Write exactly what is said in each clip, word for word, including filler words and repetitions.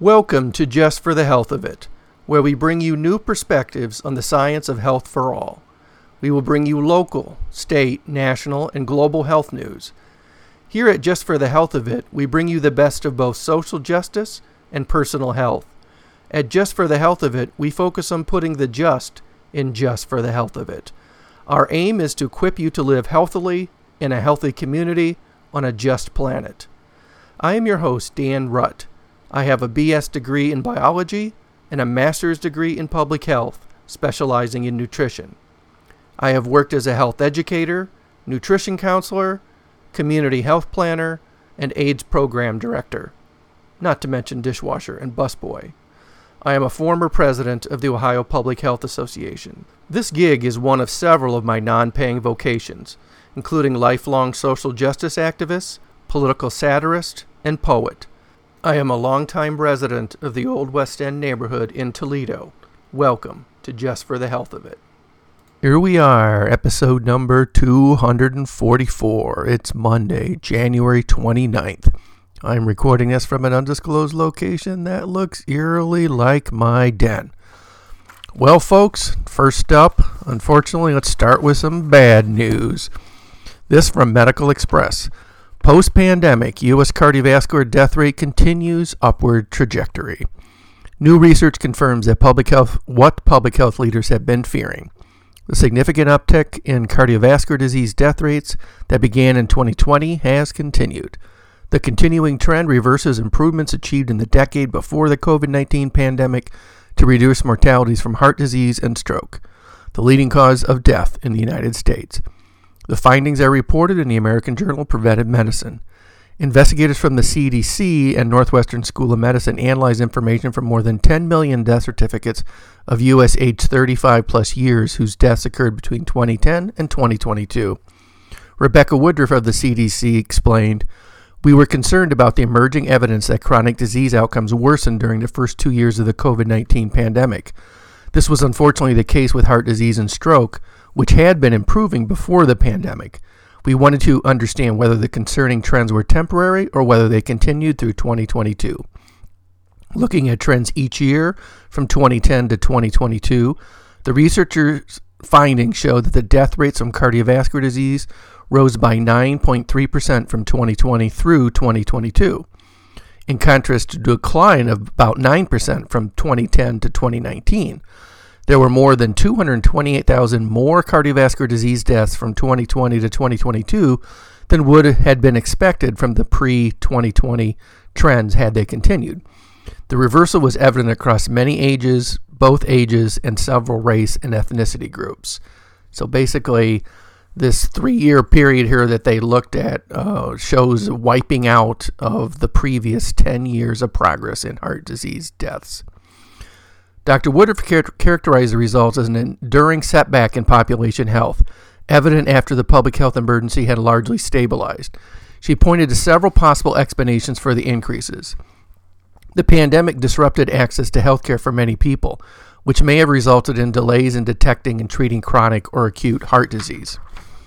Welcome to Just for the Health of It, where we bring you new perspectives on the science of health for all. We will bring you local, state, national, and global health news. Here at Just for the Health of It, we bring you the best of both social justice and personal health. At Just for the Health of It, we focus on putting the just in just for the health of it. Our aim is to equip you to live healthily in a healthy community on a just planet. I am your host, Dan Rutt. I have a B S degree in biology and a master's degree in public health, specializing in nutrition. I have worked as a health educator, nutrition counselor, community health planner, and AIDS program director, not to mention dishwasher and busboy. I am a former president of the Ohio Public Health Association. This gig is one of several of my non-paying vocations, including lifelong social justice activist, political satirist, and poet. I am a longtime resident of the Old West End neighborhood in Toledo. Welcome to Just for the Health of It. Here we are, episode number two hundred forty-four. It's Monday, January twenty-ninth. I'm recording this from an undisclosed location that looks eerily like my den. Well, folks, first up, unfortunately, let's start with some bad news. This from Medical Express. Post-pandemic, U S cardiovascular death rate continues upward trajectory. New research confirms that public health, what public health leaders have been fearing. The significant uptick in cardiovascular disease death rates that began in twenty twenty has continued. The continuing trend reverses improvements achieved in the decade before the covid nineteen pandemic to reduce mortalities from heart disease and stroke, the leading cause of death in the United States. The findings are reported in the American Journal of Preventive Medicine. Investigators from the C D C and Northwestern School of Medicine analyzed information from more than ten million death certificates of U S aged thirty-five plus years whose deaths occurred between twenty ten and twenty twenty-two. Rebecca Woodruff of the C D C explained, "We were concerned about the emerging evidence that chronic disease outcomes worsened during the first two years of the covid nineteen pandemic. This was unfortunately the case with heart disease and stroke, which had been improving before the pandemic. We wanted to understand whether the concerning trends were temporary or whether they continued through twenty twenty-two. Looking at trends each year from twenty ten to twenty twenty-two, the researchers' findings showed that the death rates from cardiovascular disease rose by nine point three percent from twenty twenty through twenty twenty-two, in contrast to a decline of about nine percent from twenty ten to twenty nineteen. There were more than two hundred twenty-eight thousand more cardiovascular disease deaths from twenty twenty to twenty twenty-two than would have been expected from the pre-twenty twenty trends had they continued. The reversal was evident across many ages, both ages, and several race and ethnicity groups." So basically, this three-year period here that they looked at uh, shows wiping out of the previous ten years of progress in heart disease deaths. Doctor Woodruff char- characterized the results as an enduring setback in population health, evident after the public health emergency had largely stabilized. She pointed to several possible explanations for the increases. The pandemic disrupted access to health care for many people, which may have resulted in delays in detecting and treating chronic or acute heart disease.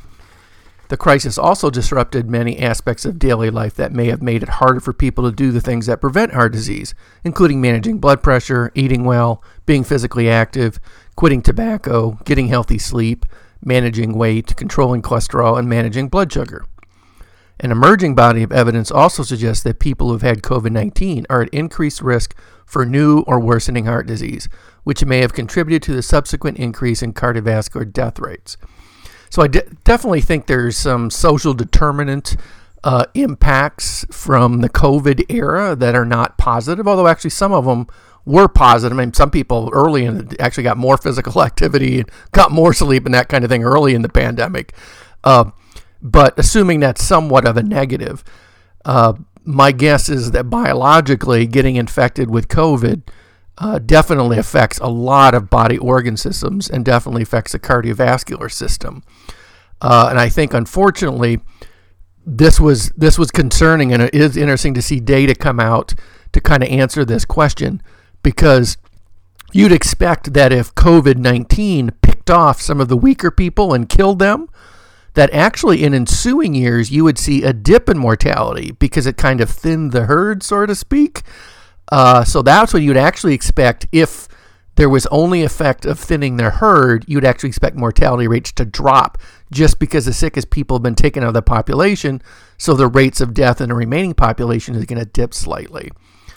The crisis also disrupted many aspects of daily life that may have made it harder for people to do the things that prevent heart disease, including managing blood pressure, eating well, being physically active, quitting tobacco, getting healthy sleep, managing weight, controlling cholesterol, and managing blood sugar. An emerging body of evidence also suggests that people who have had covid nineteen are at increased risk for new or worsening heart disease, which may have contributed to the subsequent increase in cardiovascular death rates. So I de- definitely think there's some social determinant uh, impacts from the COVID era that are not positive, although actually some of them were positive. I mean, some people early in the, actually got more physical activity and got more sleep and that kind of thing early in the pandemic. Uh, but assuming that's somewhat of a negative, uh, my guess is that biologically getting infected with COVID Uh, definitely affects a lot of body organ systems and definitely affects the cardiovascular system. Uh, and I think, unfortunately, this was this was concerning, and it is interesting to see data come out to kind of answer this question, because you'd expect that if covid nineteen picked off some of the weaker people and killed them, that actually in ensuing years you would see a dip in mortality because it kind of thinned the herd, so to speak. Uh, so that's what you'd actually expect if there was only effect of thinning their herd. You'd actually expect mortality rates to drop just because the sickest people have been taken out of the population. So the rates of death in the remaining population is going to dip slightly.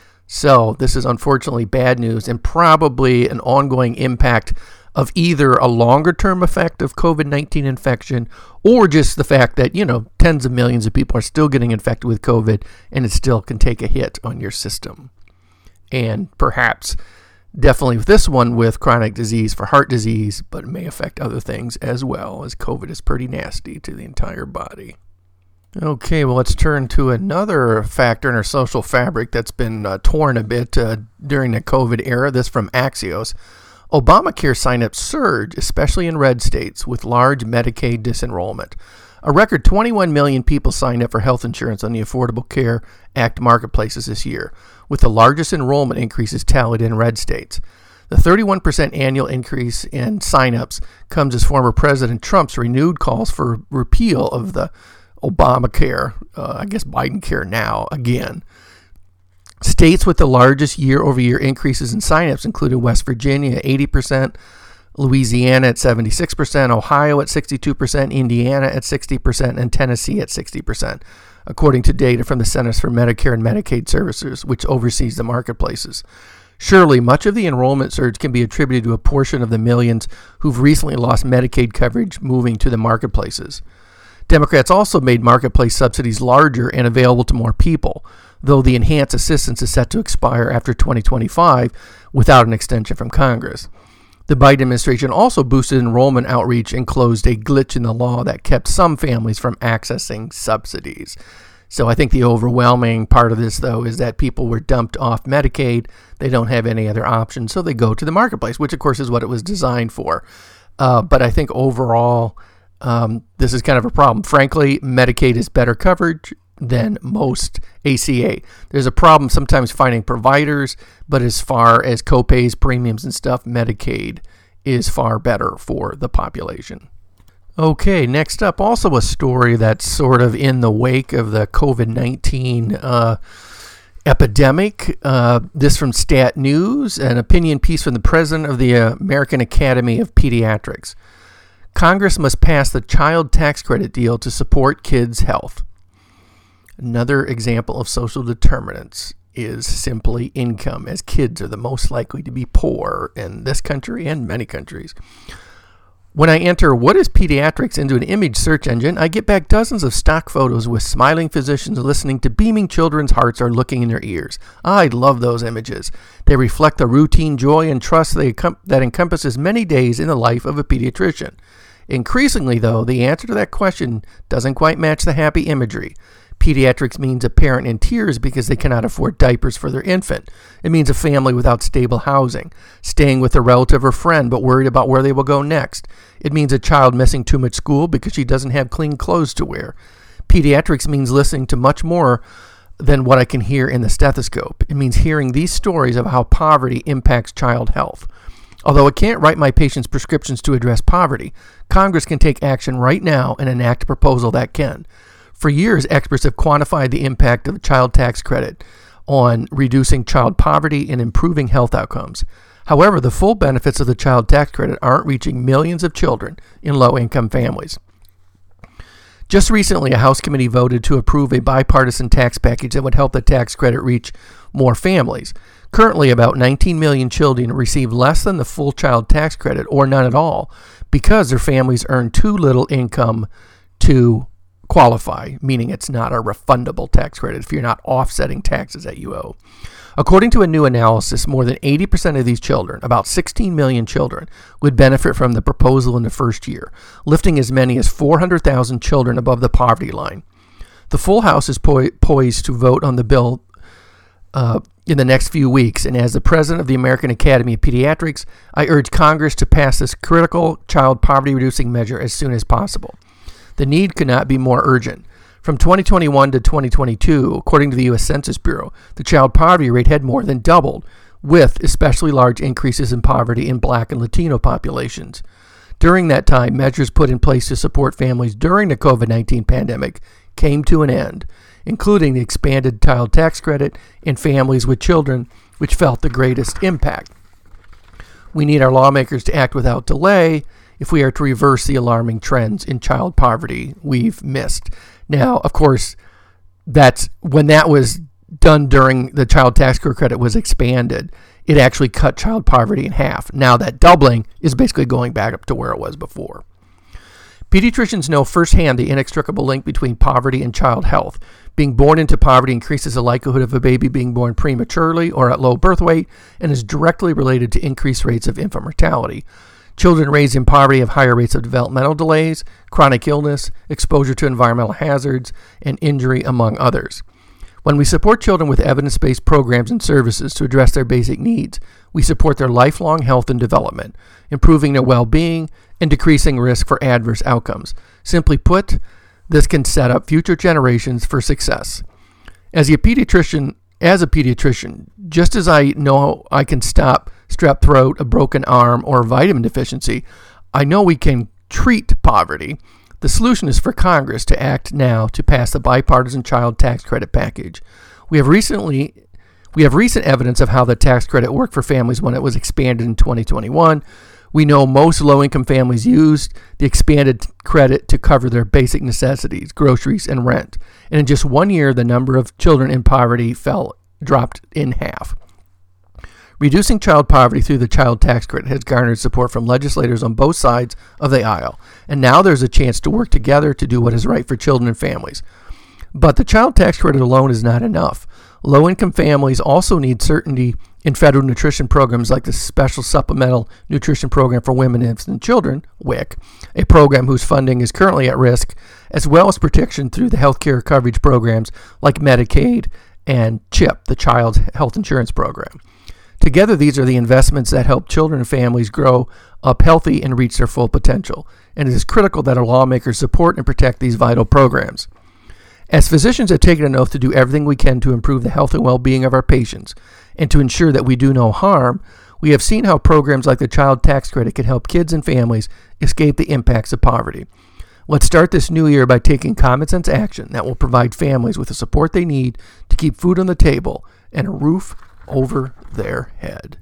So this is unfortunately bad news and probably an ongoing impact of either a longer-term effect of COVID nineteen infection or just the fact that, you know, tens of millions of people are still getting infected with COVID and it still can take a hit on your system. And perhaps, definitely with this one, with chronic disease for heart disease, but it may affect other things as well, as COVID is pretty nasty to the entire body. Okay, well, let's turn to another factor in our social fabric that's been uh, torn a bit uh, during the COVID era. This from Axios. Obamacare sign-ups surge, especially in red states, with large Medicaid disenrollment. A record twenty-one million people signed up for health insurance on the Affordable Care Act marketplaces this year, with the largest enrollment increases tallied in red states. The thirty-one percent annual increase in sign-ups comes as former President Trump's renewed calls for repeal of the Obamacare, uh, I guess Biden care now, again. States with the largest year-over-year increases in signups included West Virginia at eighty percent, Louisiana at seventy-six percent, Ohio at sixty-two percent, Indiana at sixty percent, and Tennessee at sixty percent, according to data from the Centers for Medicare and Medicaid Services, which oversees the marketplaces. Surely, much of the enrollment surge can be attributed to a portion of the millions who've recently lost Medicaid coverage moving to the marketplaces. Democrats also made marketplace subsidies larger and available to more people, though the enhanced assistance is set to expire after twenty twenty-five without an extension from Congress. The Biden administration also boosted enrollment outreach and closed a glitch in the law that kept some families from accessing subsidies. So I think the overwhelming part of this, though, is that people were dumped off Medicaid. They don't have any other options, so they go to the marketplace, which, of course, is what it was designed for. Uh, but I think overall, um, this is kind of a problem. Frankly, Medicaid is better coverage than most A C A. There's a problem sometimes finding providers, but as far as copays, premiums, and stuff, Medicaid is far better for the population. Okay, next up, also a story that's sort of in the wake of the COVID nineteen uh, epidemic. Uh, this from Stat News, an opinion piece from the president of the American Academy of Pediatrics. Congress must pass the child tax credit deal to support kids' health. Another example of social determinants is simply income, as kids are the most likely to be poor in this country and many countries. When I enter "what is pediatrics" into an image search engine, I get back dozens of stock photos with smiling physicians listening to beaming children's hearts or looking in their ears. I love those images. They reflect the routine joy and trust that encompasses many days in the life of a pediatrician. Increasingly, though, the answer to that question doesn't quite match the happy imagery. Pediatrics means a parent in tears because they cannot afford diapers for their infant. It means a family without stable housing, staying with a relative or friend but worried about where they will go next. It means a child missing too much school because she doesn't have clean clothes to wear. Pediatrics means listening to much more than what I can hear in the stethoscope. It means hearing these stories of how poverty impacts child health. Although it can't write my patients' prescriptions to address poverty, Congress can take action right now and enact a proposal that can. For years, experts have quantified the impact of the child tax credit on reducing child poverty and improving health outcomes. However, the full benefits of the child tax credit aren't reaching millions of children in low-income families. Just recently, a House committee voted to approve a bipartisan tax package that would help the tax credit reach more families. Currently, about nineteen million children receive less than the full child tax credit, or none at all, because their families earn too little income to qualify, meaning it's not a refundable tax credit if you're not offsetting taxes that you owe. According to a new analysis, more than eighty percent of these children, about sixteen million children, would benefit from the proposal in the first year, lifting as many as four hundred thousand children above the poverty line. The full House is po- poised to vote on the bill uh, in the next few weeks, and as the president of the American Academy of Pediatrics, I urge Congress to pass this critical child poverty-reducing measure as soon as possible. The need could not be more urgent. From twenty twenty-one to twenty twenty-two, according to the U S Census Bureau, the child poverty rate had more than doubled, with especially large increases in poverty in Black and Latino populations. During that time, measures put in place to support families during the COVID nineteen pandemic came to an end, including the expanded child tax credit and families with children, which felt the greatest impact. We need our lawmakers to act without delay if we are to reverse the alarming trends in child poverty we've missed. Now, of course, that's when that was done during the child tax credit was expanded, it actually cut child poverty in half. Now that doubling is basically going back up to where it was before. Pediatricians know firsthand the inextricable link between poverty and child health. Being born into poverty increases the likelihood of a baby being born prematurely or at low birth weight and is directly related to increased rates of infant mortality. Children raised in poverty have higher rates of developmental delays, chronic illness, exposure to environmental hazards, and injury, among others. When we support children with evidence-based programs and services to address their basic needs, we support their lifelong health and development, improving their well-being and decreasing risk for adverse outcomes. Simply put, this can set up future generations for success. As a pediatrician, as a pediatrician, just as I know I can stop strep throat, a broken arm, or vitamin deficiency, I know we can treat poverty. The solution is for Congress to act now to pass the bipartisan child tax credit package. We have recently we have recent evidence of how the tax credit worked for families when it was expanded in twenty twenty-one. We know most low-income families used the expanded credit to cover their basic necessities, groceries, and rent. And in just one year, the number of children in poverty fell dropped in half. Reducing child poverty through the child tax credit has garnered support from legislators on both sides of the aisle, and now there's a chance to work together to do what is right for children and families. But the child tax credit alone is not enough. Low-income families also need certainty in federal nutrition programs like the Special Supplemental Nutrition Program for Women, Infants, and Children, W I C, a program whose funding is currently at risk, as well as protection through the health care coverage programs like Medicaid and CHIP, the Child Health Insurance Program. Together, these are the investments that help children and families grow up healthy and reach their full potential, and it is critical that our lawmakers support and protect these vital programs. As physicians have taken an oath to do everything we can to improve the health and well-being of our patients and to ensure that we do no harm, we have seen how programs like the Child Tax Credit can help kids and families escape the impacts of poverty. Let's start this new year by taking common sense action that will provide families with the support they need to keep food on the table and a roof over their head.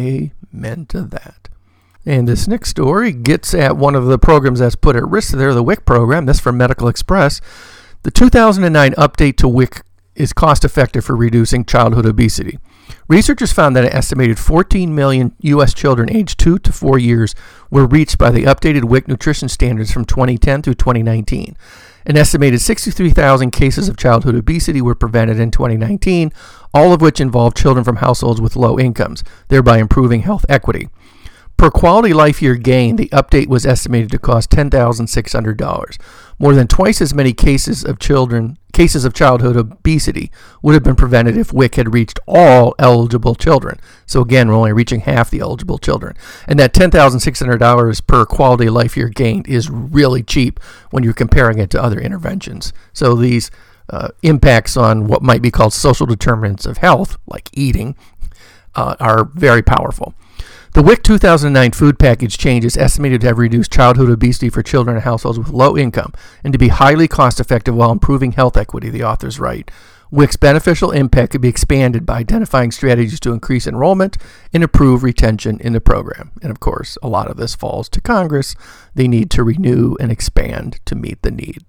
Amen to that. And this next story gets at one of the programs that's put at risk there, the W I C program. This from Medical Express. The two thousand nine update to W I C is cost-effective for reducing childhood obesity. Researchers found that an estimated fourteen million U S children aged two to four years were reached by the updated W I C nutrition standards from twenty ten through twenty nineteen. An estimated sixty-three thousand cases of childhood obesity were prevented in twenty nineteen, all of which involved children from households with low incomes, thereby improving health equity. Per quality life year gain, the update was estimated to cost ten thousand six hundred dollars. More than twice as many cases of children cases of childhood obesity would have been prevented if W I C had reached all eligible children. So again, we're only reaching half the eligible children. And that ten thousand six hundred dollars per quality life year gained is really cheap when you're comparing it to other interventions. So these uh, impacts on what might be called social determinants of health, like eating, uh, are very powerful. The W I C two thousand nine food package change is estimated to have reduced childhood obesity for children in households with low income and to be highly cost-effective while improving health equity, the authors write. W I C's beneficial impact could be expanded by identifying strategies to increase enrollment and improve retention in the program. And of course, a lot of this falls to Congress. They need to renew and expand to meet the need.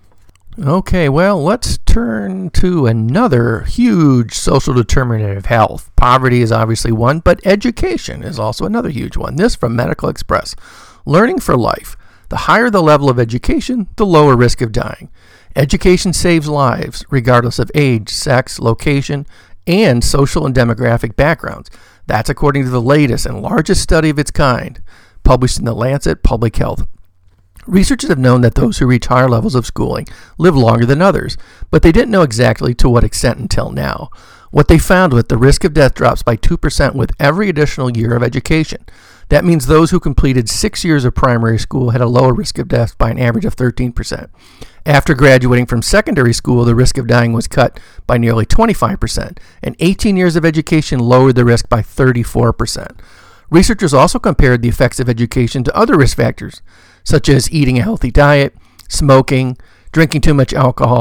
Okay, well, let's turn to another huge social determinant of health. Poverty is obviously one, but education is also another huge one. This from Medical Express. Learning for life. The higher the level of education, the lower risk of dying. Education saves lives, regardless of age, sex, location, and social and demographic backgrounds. That's according to the latest and largest study of its kind, published in the Lancet Public Health. Researchers have known that those who reach higher levels of schooling live longer than others, but they didn't know exactly to what extent until now. What they found was the risk of death drops by two percent with every additional year of education. That means those who completed six years of primary school had a lower risk of death by an average of thirteen percent. After graduating from secondary school, the risk of dying was cut by nearly twenty-five percent, and eighteen years of education lowered the risk by thirty-four percent. Researchers also compared the effects of education to other risk factors, such as eating a healthy diet, smoking, drinking too much alcohol,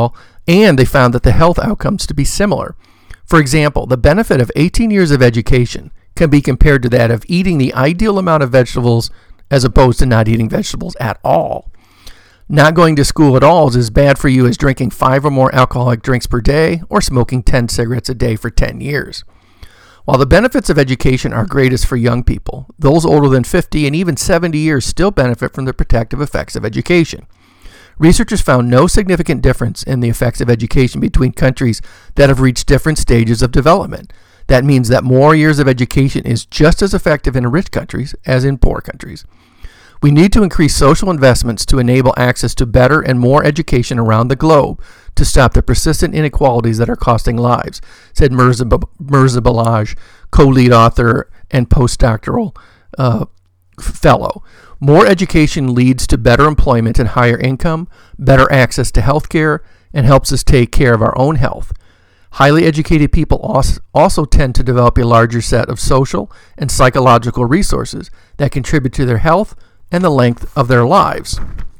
And they found that the health outcomes to be similar. For example, the benefit of eighteen years of education can be compared to that of eating the ideal amount of vegetables as opposed to not eating vegetables at all. Not going to school at all is as bad for you as drinking five or more alcoholic drinks per day or smoking ten cigarettes a day for ten years. While the benefits of education are greatest for young people, those older than fifty and even seventy years still benefit from the protective effects of education. Researchers found no significant difference in the effects of education between countries that have reached different stages of development. That means that more years of education is just as effective in rich countries as in poor countries. We need to increase social investments to enable access to better and more education around the globe to stop the persistent inequalities that are costing lives, said Mirza, Mirza Balaj, co-lead author and postdoctoral uh, fellow. More education leads to better employment and higher income, better access to health care, and helps us take care of our own health. Highly educated people also tend to develop a larger set of social and psychological resources that contribute to their health and the length of their lives.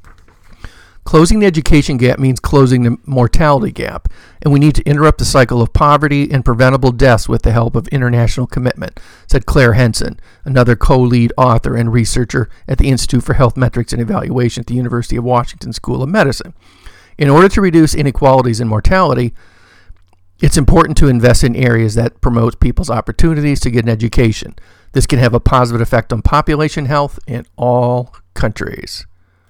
Closing the education gap means closing the mortality gap, and we need to interrupt the cycle of poverty and preventable deaths with the help of international commitment, said Claire Henson, another co-lead author and researcher at the Institute for Health Metrics and Evaluation at the University of Washington School of Medicine. In order to reduce inequalities in mortality, it's important to invest in areas that promote people's opportunities to get an education. This can have a positive effect on population health in all countries.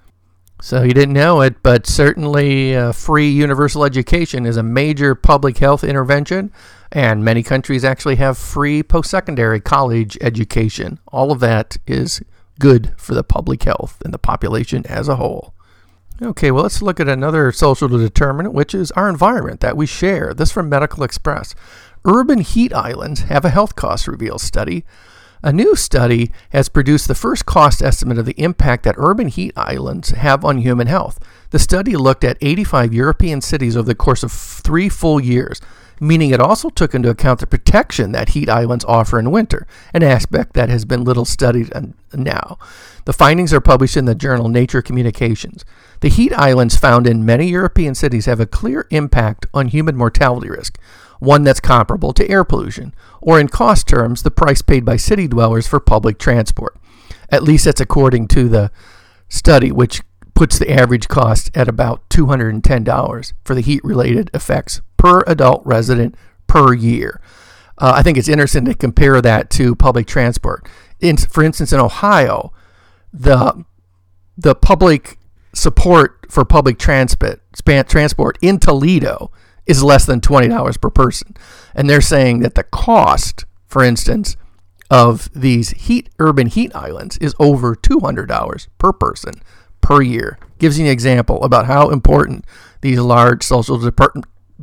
So you didn't know it, but certainly uh, free universal education is a major public health intervention, and many countries actually have free post-secondary college education. All of that is good for the public health and the population as a whole. Okay, well, let's look at another social determinant, which is our environment that we share. This from Medical Express. Urban heat islands have a health cost reveal study. A new study has produced the first cost estimate of the impact that urban heat islands have on human health. The study looked at eighty-five European cities over the course of three full years, meaning it also took into account the protection that heat islands offer in winter, an aspect that has been little studied now. The findings are published in the journal Nature Communications. The heat islands found in many European cities have a clear impact on human mortality risk, one that's comparable to air pollution, or in cost terms, the price paid by city dwellers for public transport. At least that's according to the study, which puts the average cost at about two hundred ten dollars for the heat-related effects per adult resident per year. Uh, I think it's interesting to compare that to public transport. In, for instance, in Ohio, the the public support for public transport transport in Toledo is less than twenty dollars per person. And they're saying that the cost, for instance, of these heat urban heat islands is over two hundred dollars per person per year. Gives you an example about how important these large social depart-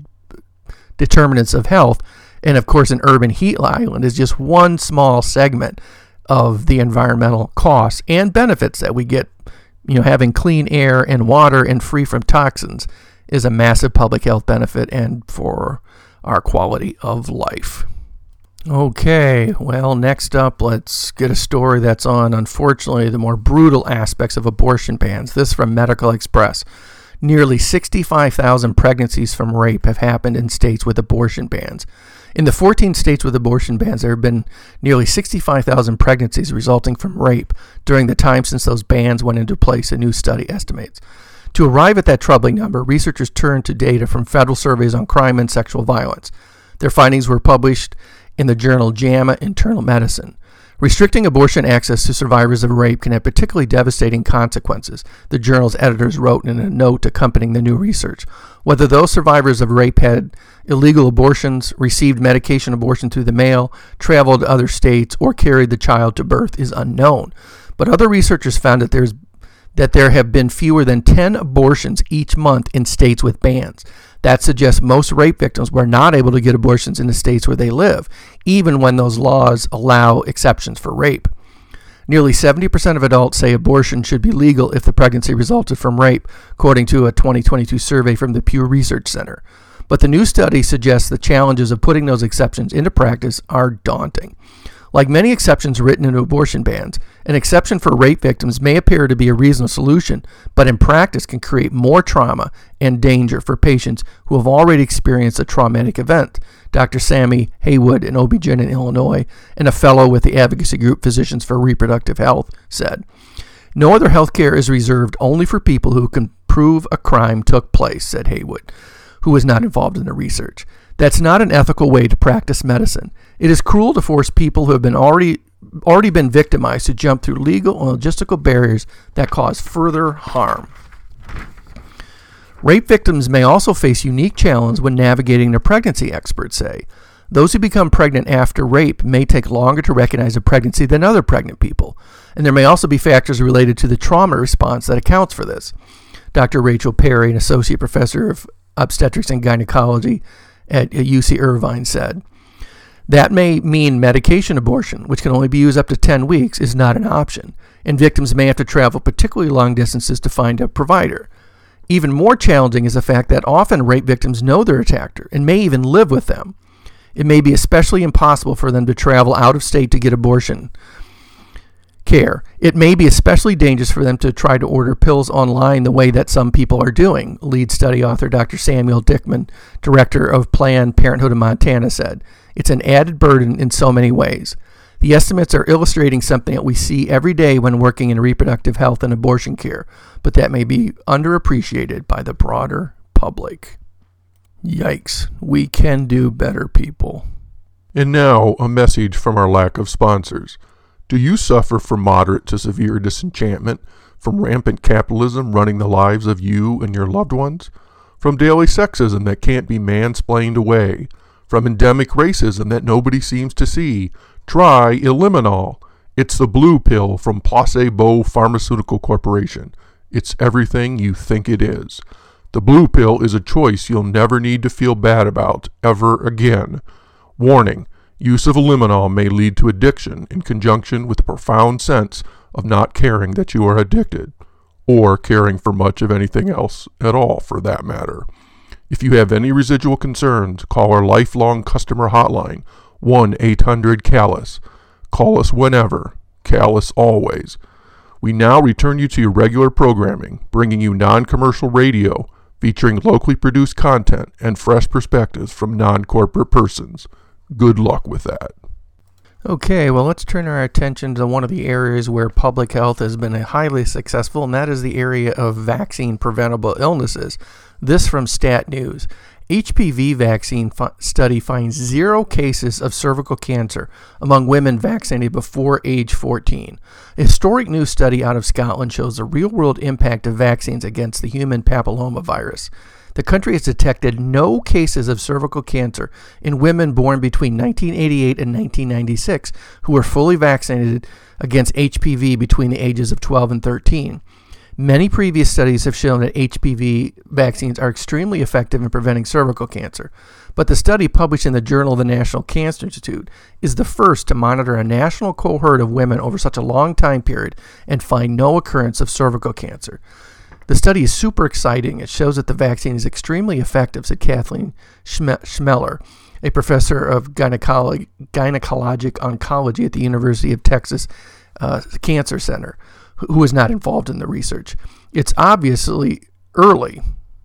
determinants of health, and of course an urban heat island is just one small segment of the environmental costs and benefits that we get. You know, having clean air and water and free from toxins is a massive public health benefit and for our quality of life. Okay, well, next up, let's get a story that's on, unfortunately, the more brutal aspects of abortion bans. This from Medical Express. Nearly sixty-five thousand pregnancies from rape have happened in states with abortion bans. In the fourteen states with abortion bans, there have been nearly sixty-five thousand pregnancies resulting from rape during the time since those bans went into place, a new study estimates. To arrive at that troubling number, researchers turned to data from federal surveys on crime and sexual violence. Their findings were published in the journal JAMA Internal Medicine. Restricting abortion access to survivors of rape can have particularly devastating consequences, the journal's editors wrote in a note accompanying the new research. Whether those survivors of rape had illegal abortions, received medication abortion through the mail, traveled to other states, or carried the child to birth is unknown. But other researchers found that there's that there have been fewer than ten abortions each month in states with bans. That suggests most rape victims were not able to get abortions in the states where they live, even when those laws allow exceptions for rape. Nearly seventy percent of adults say abortion should be legal if the pregnancy resulted from rape, according to a twenty twenty-two survey from the Pew Research Center. But the new study suggests the challenges of putting those exceptions into practice are daunting. Like many exceptions written into abortion bans, an exception for rape victims may appear to be a reasonable solution, but in practice can create more trauma and danger for patients who have already experienced a traumatic event, Doctor Sammy Haywood, an O B G Y N in Illinois and a fellow with the advocacy group Physicians for Reproductive Health, said. No other health care is reserved only for people who can prove a crime took place, said Haywood, who was not involved in the research. That's not an ethical way to practice medicine. It is cruel to force people who have been already already been victimized to jump through legal and logistical barriers that cause further harm. Rape victims may also face unique challenges when navigating their pregnancy, experts say. Those who become pregnant after rape may take longer to recognize a pregnancy than other pregnant people, and there may also be factors related to the trauma response that accounts for this. Doctor Rachel Perry, an associate professor of obstetrics and gynecology at U C Irvine, said, that may mean medication abortion, which can only be used up to ten weeks, is not an option, and victims may have to travel particularly long distances to find a provider. Even more challenging is the fact that often rape victims know their attacker and may even live with them. It may be especially impossible for them to travel out of state to get abortion care. It may be especially dangerous for them to try to order pills online the way that some people are doing, lead study author Doctor Samuel Dickman, director of Planned Parenthood of Montana, said. It's an added burden in so many ways. The estimates are illustrating something that we see every day when working in reproductive health and abortion care, but that may be underappreciated by the broader public. Yikes. We can do better, people. And now, a message from our lack of sponsors. Do you suffer from moderate to severe disenchantment from rampant capitalism running the lives of you and your loved ones? From daily sexism that can't be mansplained away? From endemic racism that nobody seems to see? Try Eliminol. It's the blue pill from Placebo Pharmaceutical Corporation. It's everything you think it is. The blue pill is a choice you'll never need to feel bad about ever again. Warning, use of Eliminol may lead to addiction in conjunction with the profound sense of not caring that you are addicted, or caring for much of anything else at all for that matter. If you have any residual concerns, call our lifelong customer hotline, one eight hundred callus. Call us whenever, callus always. We now return you to your regular programming, bringing you non-commercial radio, featuring locally produced content and fresh perspectives from non-corporate persons. Good luck with that. Okay, well, let's turn our attention to one of the areas where public health has been highly successful, and that is the area of vaccine-preventable illnesses. This from Stat News. H P V vaccine f- study finds zero cases of cervical cancer among women vaccinated before age fourteen. A historic new study out of Scotland shows the real-world impact of vaccines against the human papillomavirus. The country has detected no cases of cervical cancer in women born between nineteen eighty-eight and nineteen ninety-six who were fully vaccinated against H P V between the ages of twelve and thirteen. Many previous studies have shown that H P V vaccines are extremely effective in preventing cervical cancer, but the study published in the Journal of the National Cancer Institute is the first to monitor a national cohort of women over such a long time period and find no occurrence of cervical cancer. The study is super exciting. It shows that the vaccine is extremely effective, said Kathleen Schmeller, a professor of gynecolo- gynecologic oncology at the University of Texas uh, Cancer Center, who was not involved in the research. It's obviously early.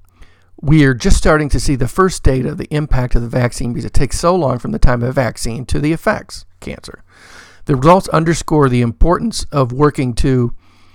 We are just starting to see the first data of the impact of the vaccine because it takes so long from the time of vaccine to the effects, cancer. The results underscore the importance of working to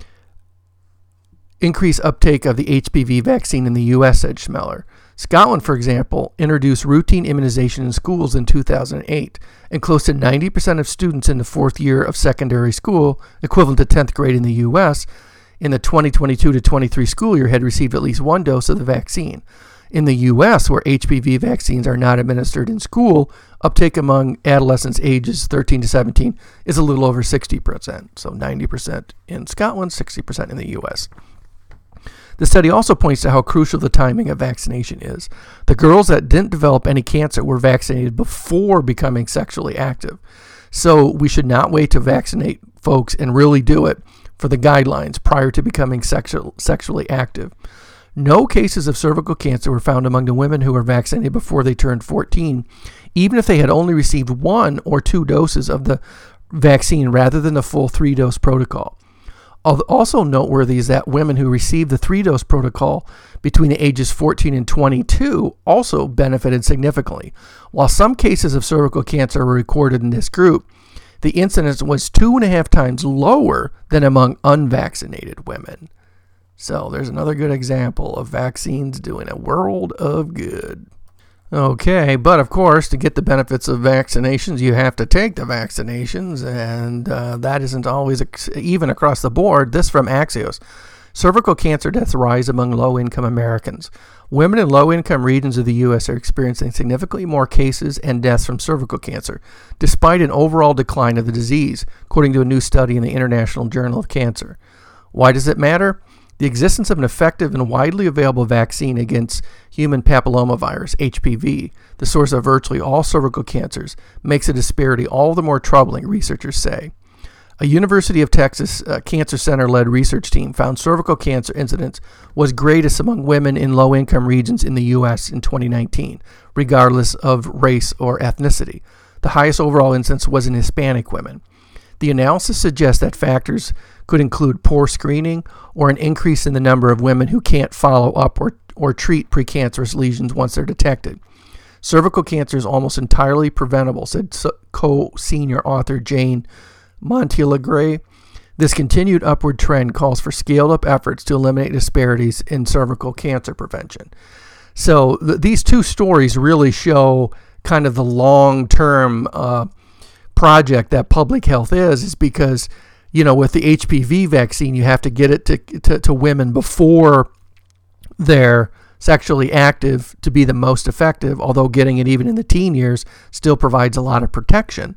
increase uptake of the H P V vaccine in the U S, said Schmeller. Scotland, for example, introduced routine immunization in schools in two thousand eight, and close to ninety percent of students in the fourth year of secondary school, equivalent to tenth grade in the U S, in the twenty twenty-two to twenty-three school year had received at least one dose of the vaccine. In the U S, where H P V vaccines are not administered in school, uptake among adolescents ages thirteen to seventeen is a little over sixty percent, so ninety percent in Scotland, sixty percent in the U S. The study also points to how crucial the timing of vaccination is. The girls that didn't develop any cancer were vaccinated before becoming sexually active. So we should not wait to vaccinate folks and really do it for the guidelines prior to becoming sexual, sexually active. No cases of cervical cancer were found among the women who were vaccinated before they turned fourteen, even if they had only received one or two doses of the vaccine rather than the full three-dose protocol. Also noteworthy is that women who received the three-dose protocol between the ages fourteen and twenty-two also benefited significantly. While some cases of cervical cancer were recorded in this group, the incidence was two and a half times lower than among unvaccinated women. So there's another good example of vaccines doing a world of good. Okay, but of course, to get the benefits of vaccinations, you have to take the vaccinations, and uh, that isn't always ex- even across the board. This from Axios. Cervical cancer deaths rise among low-income Americans. Women in low-income regions of the U S are experiencing significantly more cases and deaths from cervical cancer, despite an overall decline of the disease, according to a new study in the International Journal of Cancer. Why does it matter? The existence of an effective and widely available vaccine against human papillomavirus, H P V, the source of virtually all cervical cancers, makes the disparity all the more troubling, researchers say. A University of Texas uh, Cancer Center-led research team found cervical cancer incidence was greatest among women in low-income regions in the U S in twenty nineteen, regardless of race or ethnicity. The highest overall incidence was in Hispanic women. The analysis suggests that factors could include poor screening or an increase in the number of women who can't follow up or, or treat precancerous lesions once they're detected. Cervical cancer is almost entirely preventable, said co-senior author Jane Montealegre. This continued upward trend calls for scaled-up efforts to eliminate disparities in cervical cancer prevention. So th- these two stories really show kind of the long-term uh, project that public health is, is because, you know, with the H P V vaccine, you have to get it to, to, to women before they're sexually active to be the most effective, although getting it even in the teen years still provides a lot of protection.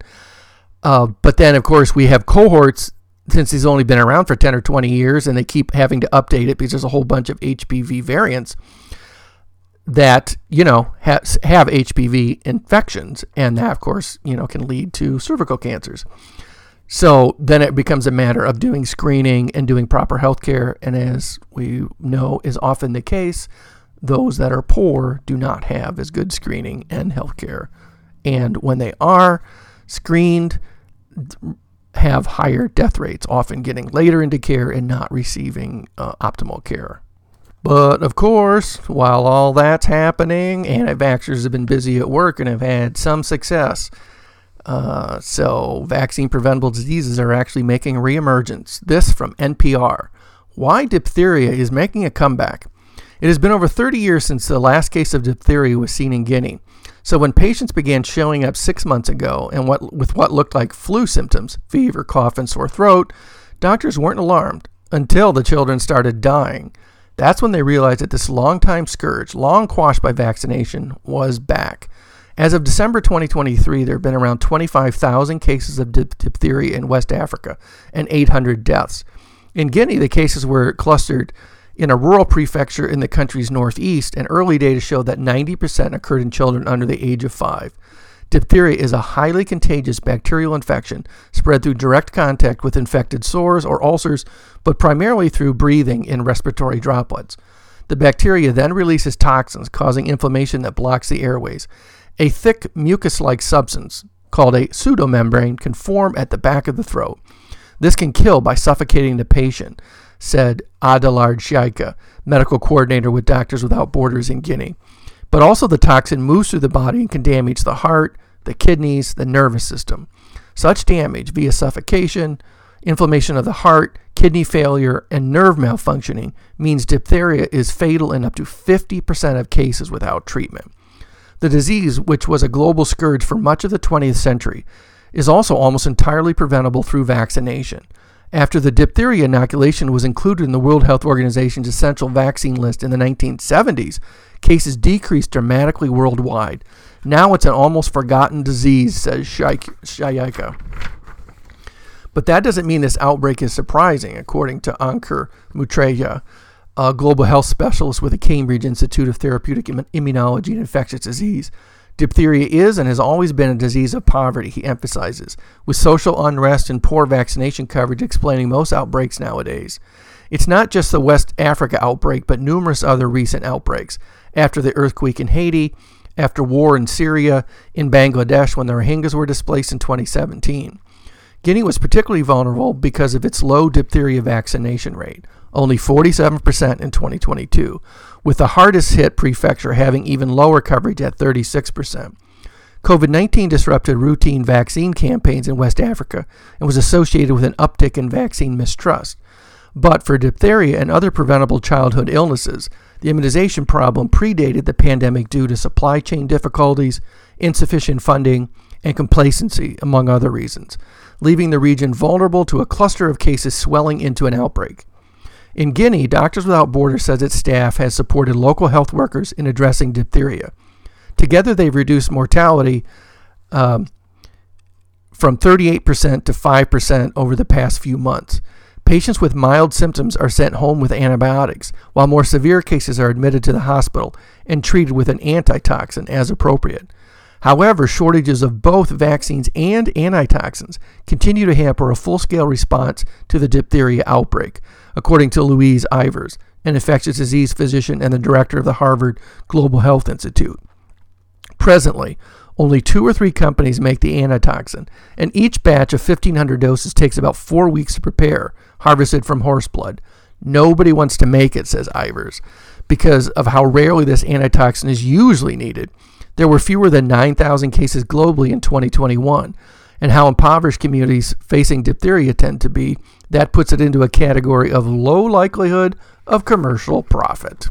Uh, but then, of course, we have cohorts, since he's only been around for ten or twenty years, and they keep having to update it because there's a whole bunch of H P V variants that, you know, ha- have H P V infections, and that, of course, you know, can lead to cervical cancers. So then it becomes a matter of doing screening and doing proper health care, and as we know is often the case, those that are poor do not have as good screening and health care. And when they are screened, have higher death rates, often getting later into care and not receiving uh, optimal care. But of course, while all that's happening, anti-vaxxers have been busy at work and have had some success. Uh, so vaccine preventable diseases are actually making a reemergence. This from N P R. Why diphtheria is making a comeback. It has been over thirty years since the last case of diphtheria was seen in Guinea. So when patients began showing up six months ago and what with what looked like flu symptoms, fever, cough, and sore throat, doctors weren't alarmed until the children started dying. That's when they realized that this long-time scourge, long quashed by vaccination, was back. As of December twenty twenty-three, there have been around twenty-five thousand cases of dip- diphtheria in West Africa and eight hundred deaths. In Guinea, the cases were clustered in a rural prefecture in the country's northeast, and early data showed that ninety percent occurred in children under the age of five. Diphtheria is a highly contagious bacterial infection spread through direct contact with infected sores or ulcers, but primarily through breathing in respiratory droplets. The bacteria then releases toxins, causing inflammation that blocks the airways. A thick mucus-like substance called a pseudomembrane can form at the back of the throat. This can kill by suffocating the patient, said Adelard Shaika, medical coordinator with Doctors Without Borders in Guinea. But also the toxin moves through the body and can damage the heart, the kidneys, the nervous system. Such damage via suffocation, inflammation of the heart, kidney failure, and nerve malfunctioning means diphtheria is fatal in up to fifty percent of cases without treatment. The disease, which was a global scourge for much of the twentieth century, is also almost entirely preventable through vaccination. After the diphtheria inoculation was included in the World Health Organization's essential vaccine list in the nineteen seventies, cases decreased dramatically worldwide. Now it's an almost forgotten disease, says Shaika. But that doesn't mean this outbreak is surprising, according to Ankur Mutreya, a global health specialist with the Cambridge Institute of Therapeutic Immunology and Infectious Disease. Diphtheria is and has always been a disease of poverty, he emphasizes, with social unrest and poor vaccination coverage explaining most outbreaks nowadays. It's not just the West Africa outbreak, but numerous other recent outbreaks. After the earthquake in Haiti, after war in Syria, in Bangladesh when the Rohingyas were displaced in twenty seventeen. Guinea was particularly vulnerable because of its low diphtheria vaccination rate, only forty-seven percent in twenty twenty-two, with the hardest hit prefecture having even lower coverage at thirty-six percent. COVID nineteen disrupted routine vaccine campaigns in West Africa and was associated with an uptick in vaccine mistrust. But for diphtheria and other preventable childhood illnesses, the immunization problem predated the pandemic due to supply chain difficulties, insufficient funding, and complacency, among other reasons, leaving the region vulnerable to a cluster of cases swelling into an outbreak. In Guinea, Doctors Without Borders says its staff has supported local health workers in addressing diphtheria. Together, they've reduced mortality um, from thirty-eight percent to five percent over the past few months. Patients with mild symptoms are sent home with antibiotics, while more severe cases are admitted to the hospital and treated with an antitoxin as appropriate. However, shortages of both vaccines and antitoxins continue to hamper a full-scale response to the diphtheria outbreak, according to Louise Ivers, an infectious disease physician and the director of the Harvard Global Health Institute. Presently, only two or three companies make the antitoxin, and each batch of fifteen hundred doses takes about four weeks to prepare, harvested from horse blood. Nobody wants to make it, says Ivers, because of how rarely this antitoxin is usually needed. There were fewer than nine thousand cases globally in twenty twenty-one, and how impoverished communities facing diphtheria tend to be, that puts it into a category of low likelihood of commercial profit.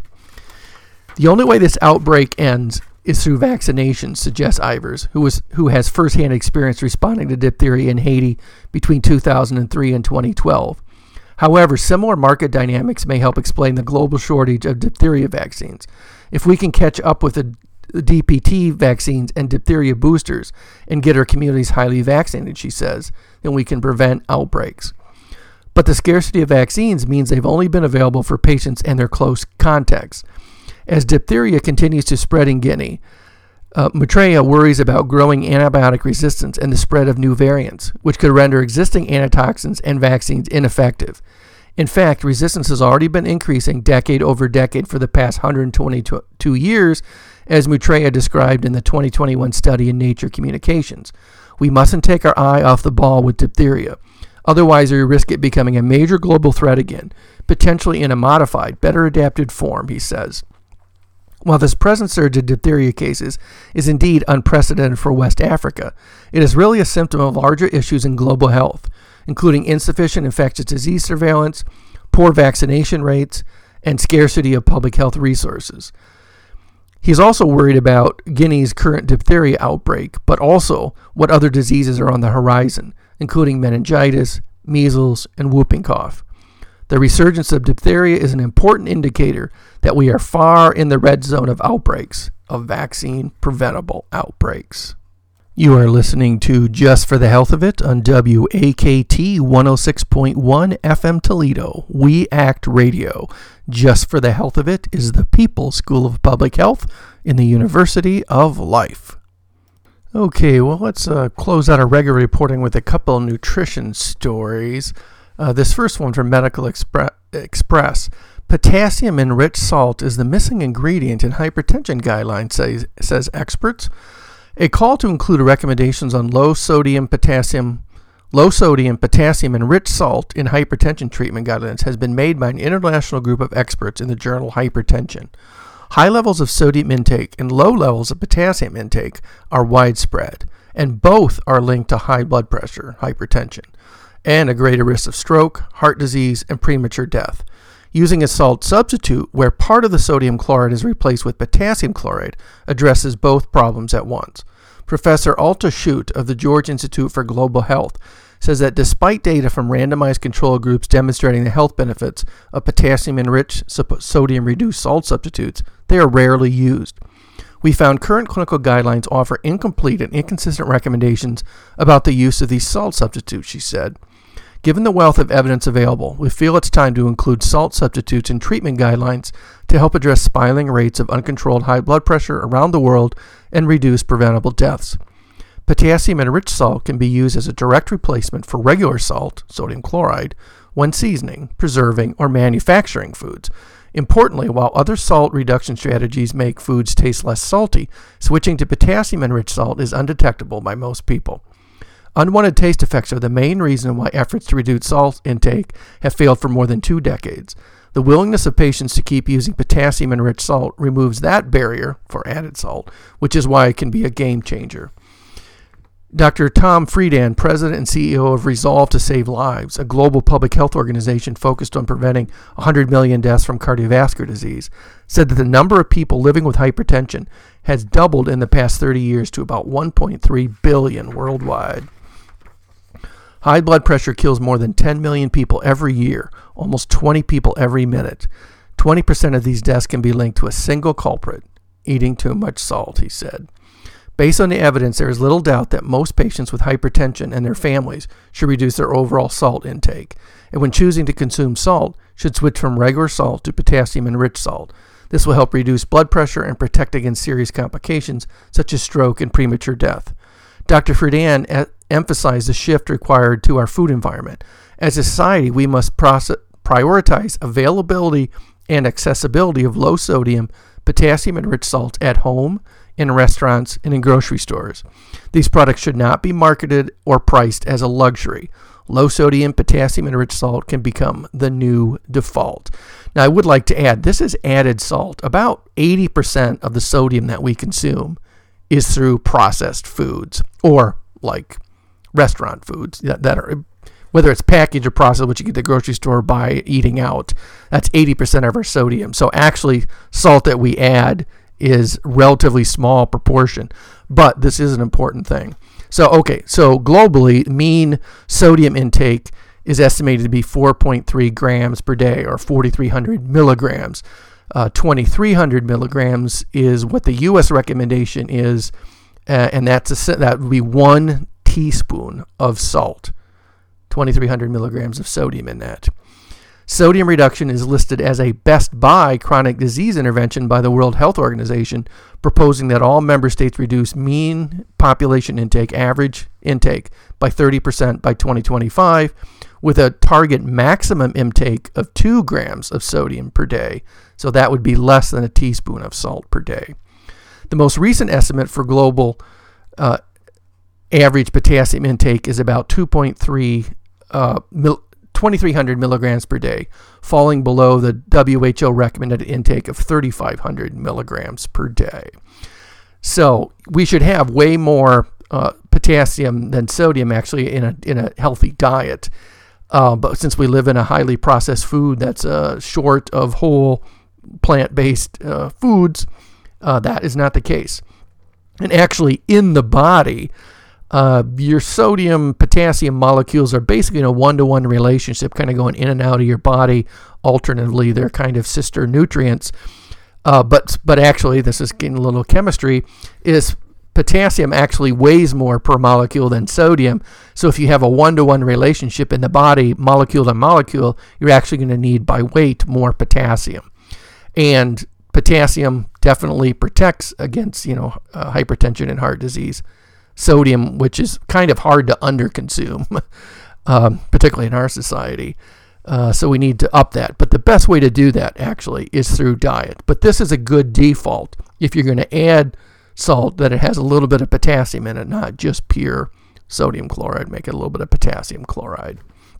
The only way this outbreak ends is through vaccinations, suggests Ivers, who was who has firsthand experience responding to diphtheria in Haiti between two thousand three and twenty twelve. However, similar market dynamics may help explain the global shortage of diphtheria vaccines. If we can catch up with the D P T vaccines and diphtheria boosters and get our communities highly vaccinated, she says, then we can prevent outbreaks. But the scarcity of vaccines means they've only been available for patients and their close contacts. As diphtheria continues to spread in Guinea, uh, Maitreya worries about growing antibiotic resistance and the spread of new variants, which could render existing antitoxins and vaccines ineffective. In fact, resistance has already been increasing decade over decade for the past one hundred twenty-two years, as Maitreya described in the twenty twenty-one study in Nature Communications. We mustn't take our eye off the ball with diphtheria. Otherwise, we risk it becoming a major global threat again, potentially in a modified, better adapted form, he says. While this present surge of diphtheria cases is indeed unprecedented for West Africa, it is really a symptom of larger issues in global health, including insufficient infectious disease surveillance, poor vaccination rates, and scarcity of public health resources. He's also worried about Guinea's current diphtheria outbreak, but also what other diseases are on the horizon, including meningitis, measles, and whooping cough. The resurgence of diphtheria is an important indicator that we are far in the red zone of outbreaks, of vaccine-preventable outbreaks. You are listening to Just for the Health of It on W A K T one oh six point one F M Toledo, We Act Radio. Just for the Health of It is the People's School of Public Health in the University of Life. Okay, well, let's uh, close out our regular reporting with a couple of nutrition stories. Uh, this first one from Medical Expre- Express. Potassium-enriched salt is the missing ingredient in hypertension guidelines, says, says experts. A call to include recommendations on low-sodium potassium, low-sodium potassium-enriched salt in hypertension treatment guidelines has been made by an international group of experts in the journal Hypertension. High levels of sodium intake and low levels of potassium intake are widespread, and both are linked to high blood pressure, hypertension, and a greater risk of stroke, heart disease, and premature death. Using a salt substitute where part of the sodium chloride is replaced with potassium chloride addresses both problems at once. Professor Alta Schutt of the George Institute for Global Health says that despite data from randomized control groups demonstrating the health benefits of potassium-enriched sodium-reduced salt substitutes, they are rarely used. We found current clinical guidelines offer incomplete and inconsistent recommendations about the use of these salt substitutes, she said. Given the wealth of evidence available, we feel it's time to include salt substitutes in treatment guidelines to help address spiraling rates of uncontrolled high blood pressure around the world and reduce preventable deaths. Potassium-enriched salt can be used as a direct replacement for regular salt, sodium chloride, when seasoning, preserving, or manufacturing foods. Importantly, while other salt reduction strategies make foods taste less salty, switching to potassium-enriched salt is undetectable by most people. Unwanted taste effects are the main reason why efforts to reduce salt intake have failed for more than two decades. The willingness of patients to keep using potassium-enriched salt removes that barrier for added salt, which is why it can be a game changer. Doctor Tom Frieden, president and C E O of Resolve to Save Lives, a global public health organization focused on preventing one hundred million deaths from cardiovascular disease, said that the number of people living with hypertension has doubled in the past thirty years to about one point three billion worldwide. High blood pressure kills more than ten million people every year, almost twenty people every minute. twenty percent of these deaths can be linked to a single culprit, eating too much salt, he said. Based on the evidence, there is little doubt that most patients with hypertension and their families should reduce their overall salt intake, and when choosing to consume salt, should switch from regular salt to potassium-enriched salt. This will help reduce blood pressure and protect against serious complications such as stroke and premature death. Doctor Frieden e- emphasized the shift required to our food environment. As a society, we must process, prioritize availability and accessibility of low-sodium, potassium-enriched salt at home, in restaurants, and in grocery stores. These products should not be marketed or priced as a luxury. Low-sodium, potassium-enriched salt can become the new default. Now, I would like to add, this is added salt. About eighty percent of the sodium that we consume is through processed foods, or like restaurant foods that, that are, whether it's packaged or processed, which you get at the grocery store by eating out. That's eighty percent of our sodium. So actually, salt that we add is relatively small proportion, but this is an important thing. So, okay, so globally, mean sodium intake is estimated to be four point three grams per day, or forty-three hundred milligrams. Uh, twenty-three hundred milligrams is what the U S recommendation is, uh, and that's a, that would be one teaspoon of salt. twenty-three hundred milligrams of sodium in that. Sodium reduction is listed as a best buy chronic disease intervention by the World Health Organization, proposing that all member states reduce mean population intake, average intake, by thirty percent by twenty twenty-five, with a target maximum intake of two grams of sodium per day. So that would be less than a teaspoon of salt per day. The most recent estimate for global uh, average potassium intake is about two point three uh, mil- twenty-three hundred milligrams per day, falling below the W H O recommended intake of thirty-five hundred milligrams per day. So we should have way more uh, potassium than sodium actually in a in a healthy diet. Uh, but since we live in a highly processed food that's uh, short of whole plant-based uh, foods, uh, that is not the case. And actually, in the body, Uh, your sodium-potassium molecules are basically in a one-to-one relationship, kind of going in and out of your body. Alternatively, they're kind of sister nutrients. Uh, but but actually, this is getting a little chemistry, is potassium actually weighs more per molecule than sodium. So if you have a one-to-one relationship in the body, molecule to molecule, you're actually going to need by weight more potassium. And potassium definitely protects against, you know, uh, hypertension and heart disease. Sodium, which is kind of hard to underconsume, um, particularly in our society. Uh, so we need to up that. But the best way to do that, actually, is through diet. But this is a good default if you're going to add salt, that it has a little bit of potassium in it, not just pure sodium chloride. Make it a little bit of potassium chloride.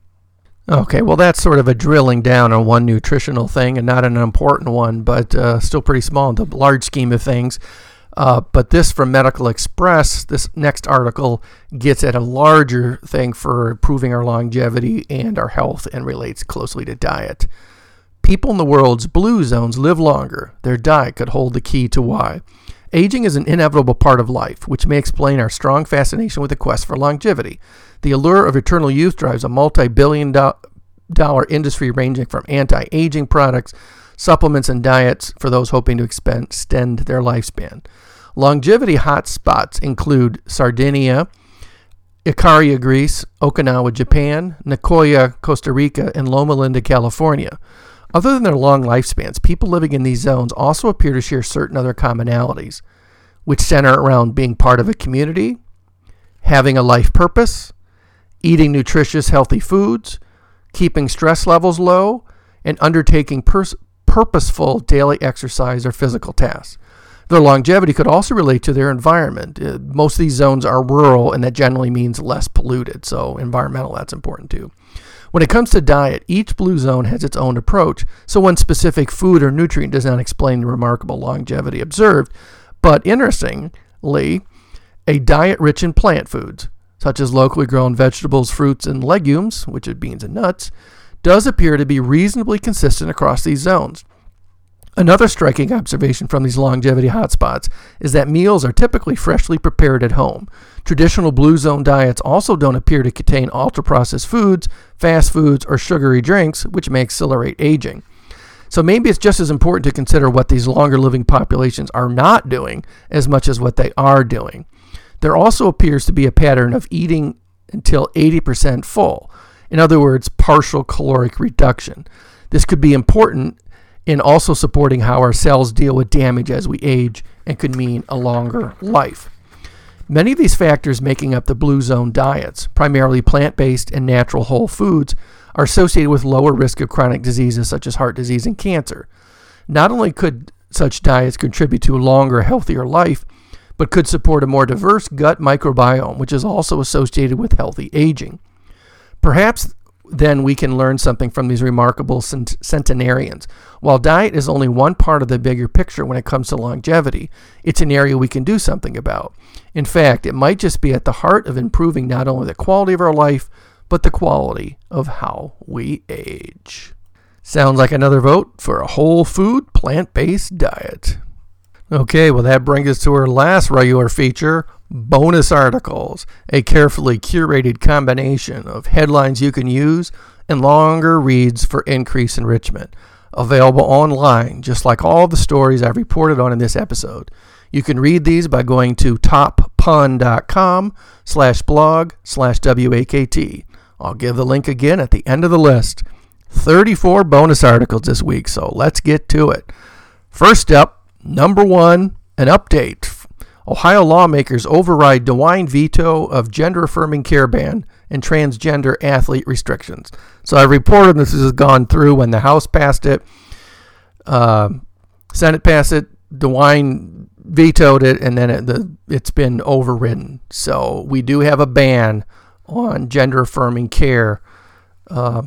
Okay, well, that's sort of a drilling down on one nutritional thing, and not an important one, but uh, still pretty small in the large scheme of things. Uh, but this from Medical Express, this next article gets at a larger thing for improving our longevity and our health, and relates closely to diet. People in the world's blue zones live longer. Their diet could hold the key to why. Aging is an inevitable part of life, which may explain our strong fascination with the quest for longevity. The allure of eternal youth drives a multi-billion do- dollar industry ranging from anti-aging products, supplements, and diets for those hoping to extend their lifespan. Longevity hotspots include Sardinia, Ikaria, Greece, Okinawa, Japan, Nicoya, Costa Rica, and Loma Linda, California. Other than their long lifespans, people living in these zones also appear to share certain other commonalities, which center around being part of a community, having a life purpose, eating nutritious, healthy foods, keeping stress levels low, and undertaking pers- purposeful daily exercise or physical tasks. Their longevity could also relate to their environment. Uh, most of these zones are rural, and that generally means less polluted, so environmental, that's important too. When it comes to diet, each blue zone has its own approach, so one specific food or nutrient does not explain the remarkable longevity observed. But interestingly, a diet rich in plant foods, such as locally grown vegetables, fruits, and legumes, which are beans and nuts, does appear to be reasonably consistent across these zones. Another striking observation from these longevity hotspots is that meals are typically freshly prepared at home. Traditional blue zone diets also don't appear to contain ultra-processed foods, fast foods, or sugary drinks, which may accelerate aging. So maybe it's just as important to consider what these longer living populations are not doing as much as what they are doing. There also appears to be a pattern of eating until eighty percent full. In other words, partial caloric reduction. This could be important in also supporting how our cells deal with damage as we age and could mean a longer life. Many of these factors making up the blue zone diets, primarily plant-based and natural whole foods, are associated with lower risk of chronic diseases such as heart disease and cancer. Not only could such diets contribute to a longer, healthier life, but could support a more diverse gut microbiome, which is also associated with healthy aging. Perhaps then we can learn something from these remarkable cent- centenarians. While diet is only one part of the bigger picture when it comes to longevity, it's an area we can do something about. In fact, it might just be at the heart of improving not only the quality of our life, but the quality of how we age. Sounds like another vote for a whole food, plant-based diet. Okay, well that brings us to our last regular feature, bonus articles, a carefully curated combination of headlines you can use and longer reads for increased enrichment. Available online, just like all the stories I've reported on in this episode. You can read these by going to toppun.com slash blog slash WAKT. I'll give the link again at the end of the list. thirty-four bonus articles this week, so let's get to it. First up, number one, an update. Ohio lawmakers override DeWine veto of gender-affirming care ban and transgender athlete restrictions. So I reported this has gone through when the House passed it, uh, Senate passed it, DeWine vetoed it, and then it, the, it's been overridden. So we do have a ban on gender-affirming care uh,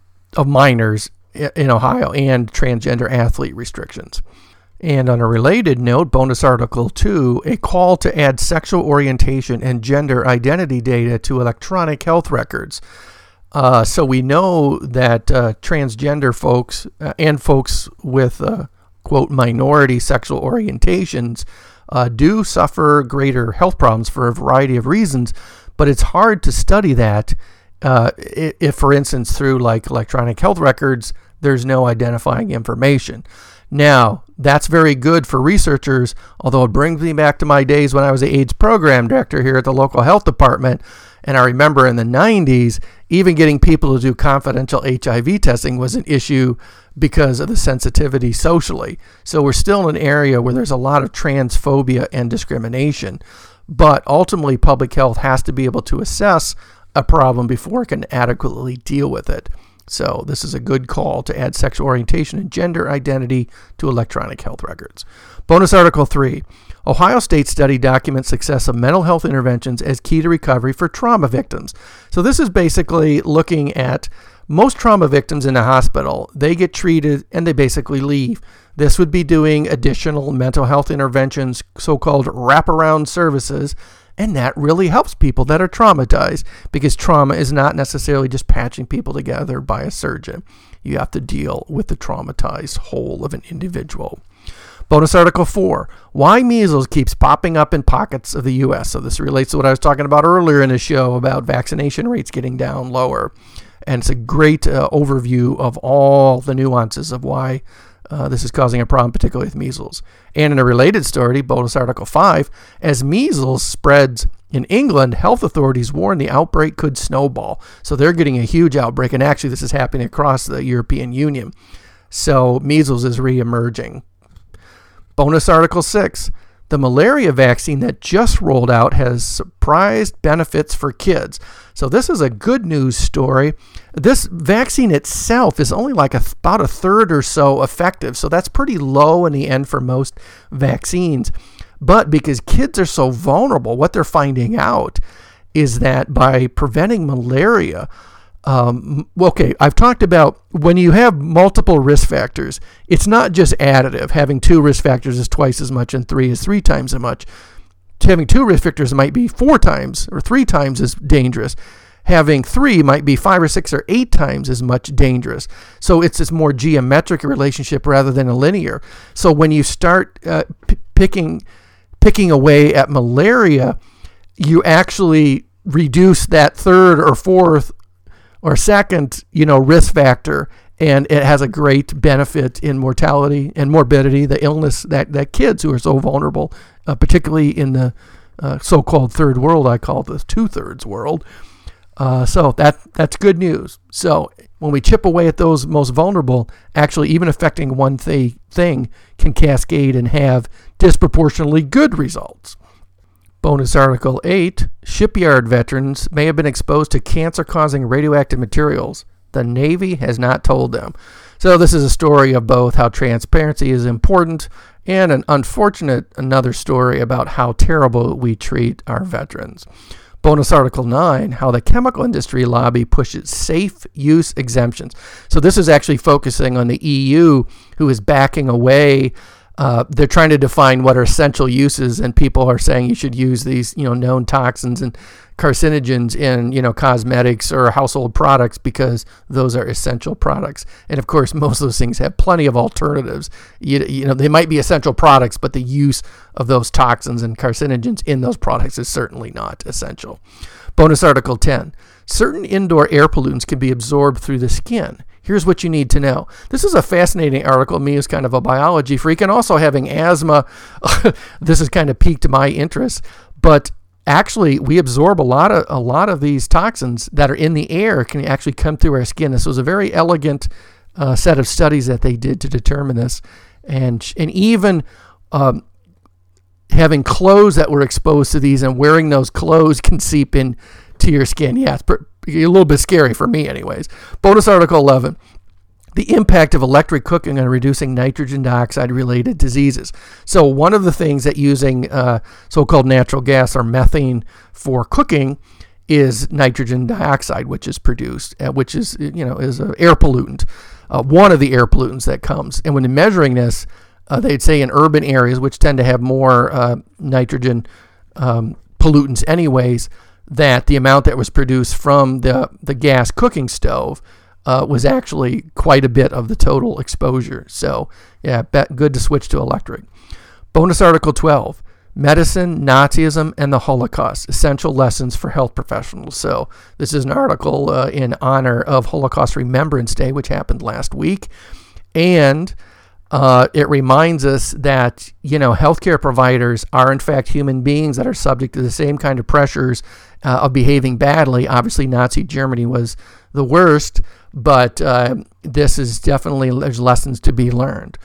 of minors in Ohio and transgender athlete restrictions. And on a related note, bonus article two, a call to add sexual orientation and gender identity data to electronic health records. Uh, so we know that uh, transgender folks uh, and folks with, uh, quote, minority sexual orientations uh, do suffer greater health problems for a variety of reasons, but it's hard to study that uh, if, for instance, through like electronic health records, there's no identifying information. Now, that's very good for researchers, although it brings me back to my days when I was the AIDS program director here at the local health department. And I remember in the nineties, even getting people to do confidential H I V testing was an issue because of the sensitivity socially. So we're still in an area where there's a lot of transphobia and discrimination. But ultimately, public health has to be able to assess a problem before it can adequately deal with it. So this is a good call to add sexual orientation and gender identity to electronic health records. Bonus article three, Ohio State study documents success of mental health interventions as key to recovery for trauma victims. So this is basically looking at most trauma victims in the hospital. They get treated and they basically leave. This would be doing additional mental health interventions, so-called wraparound services. And that really helps people that are traumatized, because trauma is not necessarily just patching people together by a surgeon. You have to deal with the traumatized whole of an individual. Bonus article four, why measles keeps popping up in pockets of the U S. So this relates to what I was talking about earlier in the show about vaccination rates getting down lower. And it's a great uh, overview of all the nuances of why Uh, this is causing a problem, particularly with measles. And in a related story, bonus article five, as measles spreads in England, health authorities warn the outbreak could snowball. So they're getting a huge outbreak, and actually this is happening across the European Union. So measles is re-emerging. Bonus article six, The malaria vaccine that just rolled out has surprised benefits for kids. So this is a good news story. This vaccine itself is only like a, about a third or so effective. So that's pretty low in the end for most vaccines. But because kids are so vulnerable, what they're finding out is that by preventing malaria, Um, okay, I've talked about when you have multiple risk factors, it's not just additive. Having two risk factors is twice as much and three is three times as much. Having two risk factors might be four times or three times as dangerous. Having three might be five or six or eight times as much dangerous. So it's this more geometric relationship rather than a linear. So when you start uh, p- picking picking away at malaria, you actually reduce that third or fourth or second, you know, risk factor, and it has a great benefit in mortality and morbidity, the illness that, that kids who are so vulnerable, uh, particularly in the uh, so-called third world, I call it the two-thirds world. Uh, so that that's good news. So when we chip away at those most vulnerable, actually even affecting one th- thing can cascade and have disproportionately good results. Bonus Article eight, shipyard veterans may have been exposed to cancer-causing radioactive materials. The Navy has not told them. So this is a story of both how transparency is important and an unfortunate another story about how terrible we treat our veterans. Bonus Article nine, how the chemical industry lobby pushes safe use exemptions. So this is actually focusing on the E U, who is backing away. Uh, they're trying to define what are essential uses, and people are saying you should use these, you know, known toxins and carcinogens in, you know, cosmetics or household products because those are essential products. And of course, most of those things have plenty of alternatives. You, you know, they might be essential products, but the use of those toxins and carcinogens in those products is certainly not essential. Bonus Article ten, certain indoor air pollutants can be absorbed through the skin. Here's what you need to know. This is a fascinating article. Me as kind of a biology freak and also having asthma. This has kind of piqued my interest. But actually, we absorb a lot of a lot of these toxins that are in the air can actually come through our skin. This was a very elegant uh, set of studies that they did to determine this. And, and even um, having clothes that were exposed to these and wearing those clothes can seep in to your skin. Yeah, it's pretty, a little bit scary for me anyways. Bonus Article eleven, the impact of electric cooking on reducing nitrogen dioxide related diseases. So one of the things that using uh, so-called natural gas or methane for cooking is nitrogen dioxide, which is produced, uh, which is, you know, is an air pollutant, uh, one of the air pollutants that comes. And when measuring this, uh, they'd say in urban areas, which tend to have more uh, nitrogen um, pollutants anyways, that the amount that was produced from the, the gas cooking stove uh, was actually quite a bit of the total exposure. So, yeah, bet, good to switch to electric. Bonus Article twelve, Medicine, Nazism, and the Holocaust, Essential Lessons for Health Professionals. So this is an article uh, in honor of Holocaust Remembrance Day, which happened last week. And Uh, it reminds us that, you know, healthcare providers are in fact human beings that are subject to the same kind of pressures uh, of behaving badly. Obviously, Nazi Germany was the worst, but uh, this is definitely, there's lessons to be learned.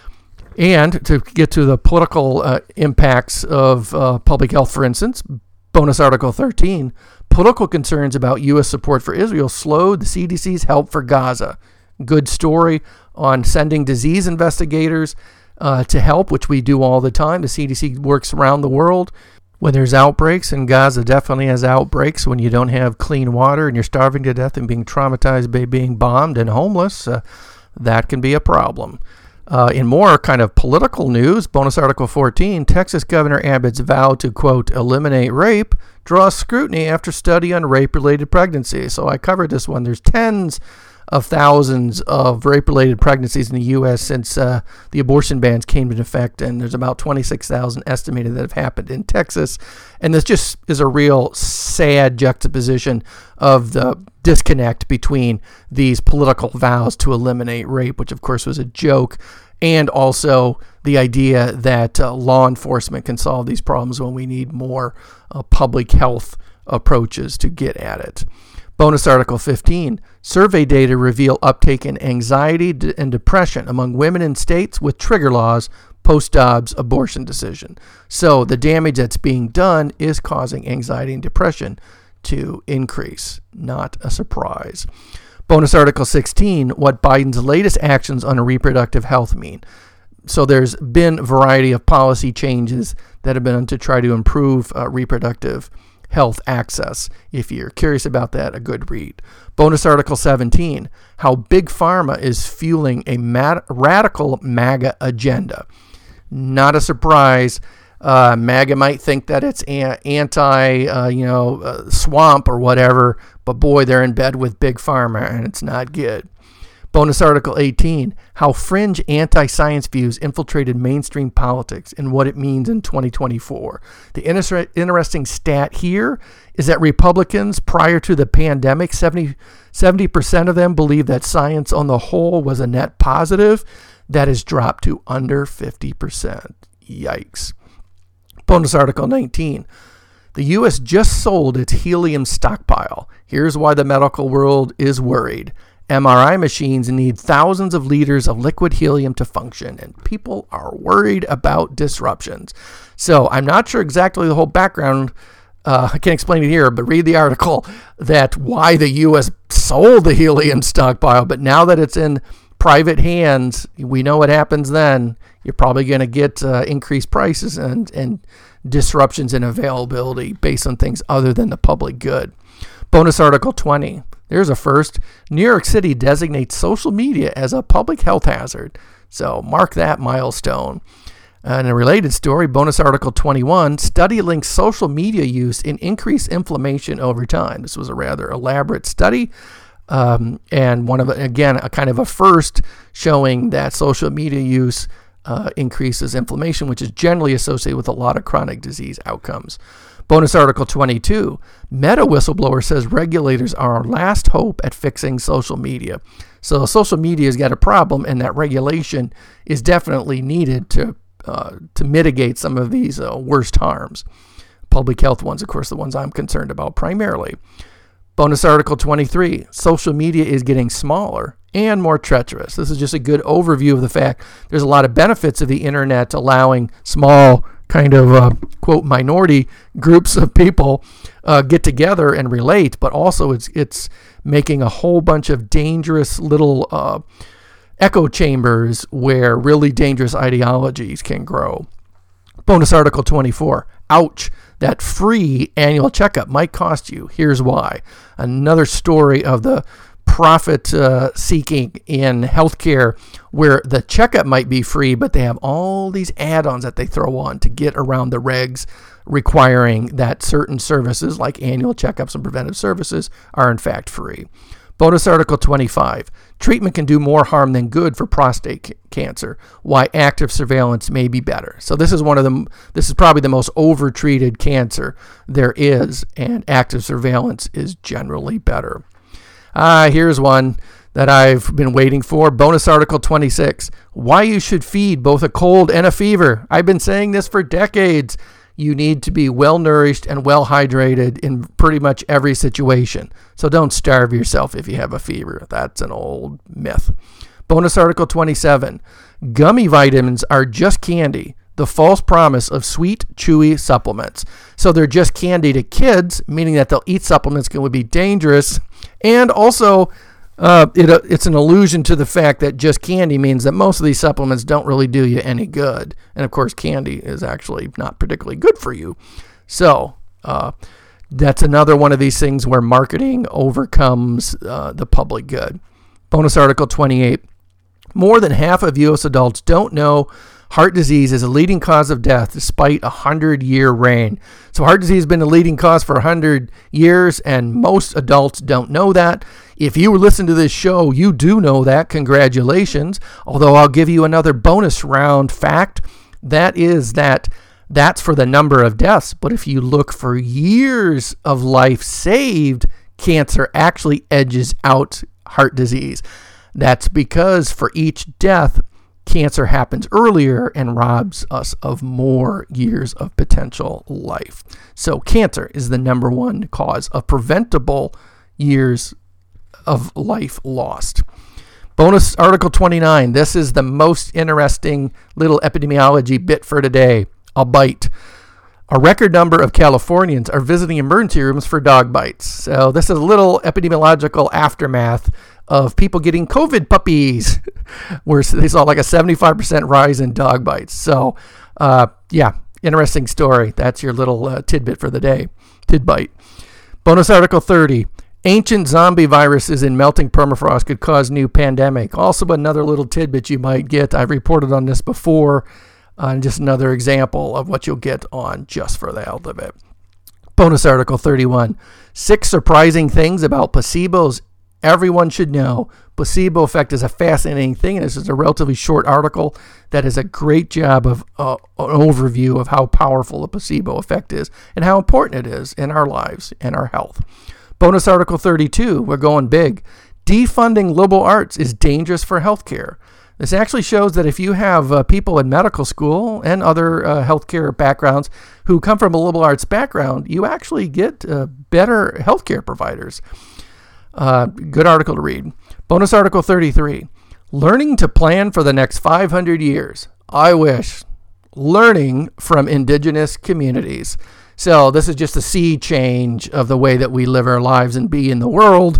And to get to the political uh, impacts of uh, public health, for instance, Bonus Article thirteen, political concerns about U S support for Israel slowed the C D C's help for Gaza. Good story on sending disease investigators uh, to help, which we do all the time. The C D C works around the world when there's outbreaks, and Gaza definitely has outbreaks when you don't have clean water and you're starving to death and being traumatized by being bombed and homeless. Uh, that can be a problem. Uh, in more kind of political news, Bonus Article fourteen, Texas Governor Abbott's vow to, quote, eliminate rape draws scrutiny after study on rape-related pregnancy. So I covered this one. There's tens of thousands of rape-related pregnancies in the U S since uh, the abortion bans came into effect, and there's about twenty-six thousand estimated that have happened in Texas. And this just is a real sad juxtaposition of the disconnect between these political vows to eliminate rape, which of course was a joke, and also the idea that uh, law enforcement can solve these problems when we need more uh, public health approaches to get at it. Bonus Article fifteen, survey data reveal uptake in anxiety and depression among women in states with trigger laws post-Dobbs abortion decision. So the damage that's being done is causing anxiety and depression to increase. Not a surprise. Bonus Article sixteen, what Biden's latest actions on reproductive health mean. So there's been a variety of policy changes that have been to try to improve uh, reproductive health access. If you're curious about that, a good read. Bonus Article seventeen, how Big Pharma is fueling a mad- radical MAGA agenda. Not a surprise. Uh, MAGA might think that it's a- anti, uh, you know, uh, swamp or whatever, but boy, they're in bed with Big Pharma, and it's not good. Bonus Article eighteen, how fringe anti-science views infiltrated mainstream politics and what it means in twenty twenty-four. The inter- interesting stat here is that Republicans, prior to the pandemic, seventy percent of them believed that science on the whole was a net positive. That has dropped to under fifty percent. Yikes. Bonus Article nineteen. The U S just sold its helium stockpile. Here's why the medical world is worried. M R I machines need thousands of liters of liquid helium to function, and people are worried about disruptions. So I'm not sure exactly the whole background. Uh, I can't explain it here, but read the article that why the U S sold the helium stockpile. But now that it's in private hands, we know what happens then. You're probably going to get uh, increased prices and, and disruptions in availability based on things other than the public good. Bonus Article twenty. There's a first. New York City designates social media as a public health hazard. So mark that milestone. And a related story, Bonus Article twenty-one, study links social media use in increased inflammation over time. This was a rather elaborate study. Um, and one of, again, a kind of a first showing that social media use uh, increases inflammation, which is generally associated with a lot of chronic disease outcomes. Bonus Article twenty-two, Meta whistleblower says regulators are our last hope at fixing social media. So social media has got a problem, and that regulation is definitely needed to uh, to mitigate some of these uh, worst harms. Public health ones, of course, the ones I'm concerned about primarily. Bonus Article twenty-three, social media is getting smaller and more treacherous. This is just a good overview of the fact there's a lot of benefits of the internet allowing small kind of uh, quote minority groups of people uh, get together and relate, but also it's it's making a whole bunch of dangerous little uh, echo chambers where really dangerous ideologies can grow. Bonus Article twenty-four. Ouch, that free annual checkup might cost you. Here's why. Another story of the profit uh, seeking in healthcare where the checkup might be free, but they have all these add-ons that they throw on to get around the regs requiring that certain services like annual checkups and preventive services are in fact free. Bonus Article twenty-five. Treatment can do more harm than good for prostate c- cancer. Why active surveillance may be better. So this is one of them. This is probably the most overtreated cancer there is, and active surveillance is generally better. Ah, here's one that I've been waiting for. Bonus Article twenty-six. Why you should feed both a cold and a fever. I've been saying this for decades. You need to be well-nourished and well-hydrated in pretty much every situation. So don't starve yourself if you have a fever. That's an old myth. Bonus Article twenty-seven. Gummy vitamins are just candy. The false promise of sweet, chewy supplements. So they're just candy to kids, meaning that they'll eat supplements that would be dangerous. And also, uh, it, uh, it's an allusion to the fact that just candy means that most of these supplements don't really do you any good. And of course, candy is actually not particularly good for you. So uh, that's another one of these things where marketing overcomes uh, the public good. Bonus Article twenty-eight. More than half of U S adults don't know heart disease is a leading cause of death despite a hundred-year reign. So heart disease has been a leading cause for one hundred years, and most adults don't know that. If you listen to this show, you do know that. Congratulations. Although I'll give you another bonus round fact. That is that that's for the number of deaths. But if you look for years of life saved, cancer actually edges out heart disease. That's because for each death, cancer happens earlier and robs us of more years of potential life. So cancer is the number one cause of preventable years of life lost. Bonus Article twenty-nine. This is the most interesting little epidemiology bit for today. I'll bite. A record number of Californians are visiting emergency rooms for dog bites. So this is a little epidemiological aftermath of people getting COVID puppies, where they saw like a seventy-five percent rise in dog bites. So, uh, yeah, interesting story. That's your little uh, tidbit for the day. Tidbite. Bonus Article thirty. Ancient zombie viruses in melting permafrost could cause new pandemic. Also another little tidbit you might get. I've reported on this before. Uh, and just another example of what you'll get on Just for the Health of It. Bonus Article thirty-one. Six surprising things about placebos everyone should know. Placebo effect is a fascinating thing, and this is a relatively short article that is a great job of uh, an overview of how powerful the placebo effect is and how important it is in our lives and our health. Bonus Article thirty-two. We're going big. Defunding liberal arts is dangerous for healthcare. This actually shows that if you have uh, people in medical school and other uh, healthcare backgrounds who come from a liberal arts background, you actually get uh, better healthcare providers. Uh, good article to read. Bonus Article thirty-three. Learning to plan for the next five hundred years. I wish. Learning from indigenous communities. So this is just a sea change of the way that we live our lives and be in the world.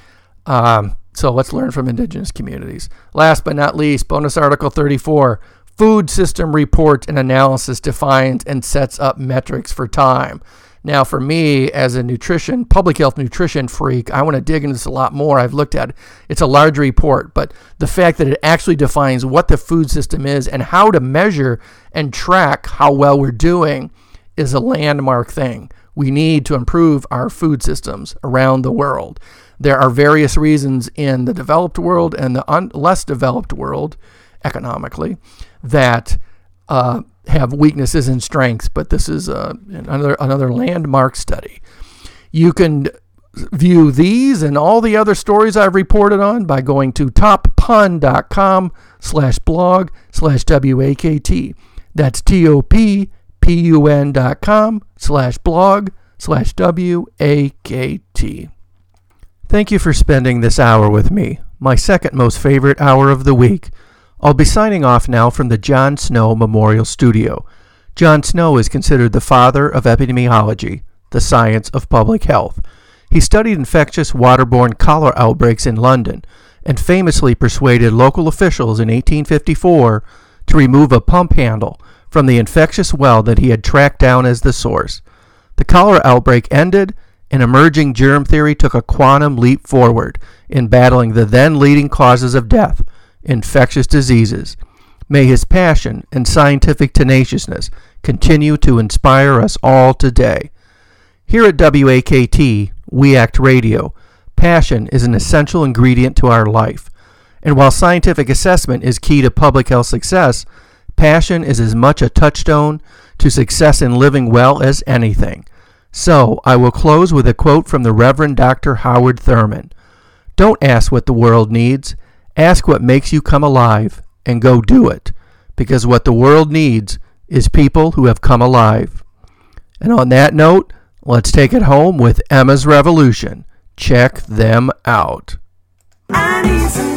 Um, So let's learn from indigenous communities. Last but not least, Bonus Article thirty-four. Food System Report and Analysis defines and sets up metrics for time. Now, for me, as a nutrition, public health nutrition freak, I want to dig into this a lot more. I've looked at it. It's a large report, but the fact that it actually defines what the food system is and how to measure and track how well we're doing is a landmark thing. We need to improve our food systems around the world. There are various reasons in the developed world and the un- less developed world, economically, that uh, have weaknesses and strengths, but this is uh, another another landmark study. You can view these and all the other stories I've reported on by going to toppun.com slash blog slash W-A-K-T. That's T-O-P-P-U-N dot com slash blog slash W-A-K-T. Thank you for spending this hour with me, my second most favorite hour of the week. I'll be signing off now from the John Snow Memorial Studio. John Snow is considered the father of epidemiology, the science of public health. He studied infectious waterborne cholera outbreaks in London and famously persuaded local officials in eighteen fifty-four to remove a pump handle from the infectious well that he had tracked down as the source. The cholera outbreak ended, and emerging germ theory took a quantum leap forward in battling the then leading causes of death, infectious diseases. May his passion and scientific tenaciousness continue to inspire us all today. Here at W A K T, We Act Radio, passion is an essential ingredient to our life. And while scientific assessment is key to public health success, passion is as much a touchstone to success in living well as anything. So, I will close with a quote from the Reverend Doctor Howard Thurman. Don't ask what the world needs. Ask what makes you come alive, and go do it. Because what the world needs is people who have come alive. And on that note, let's take it home with Emma's Revolution. Check them out. I need some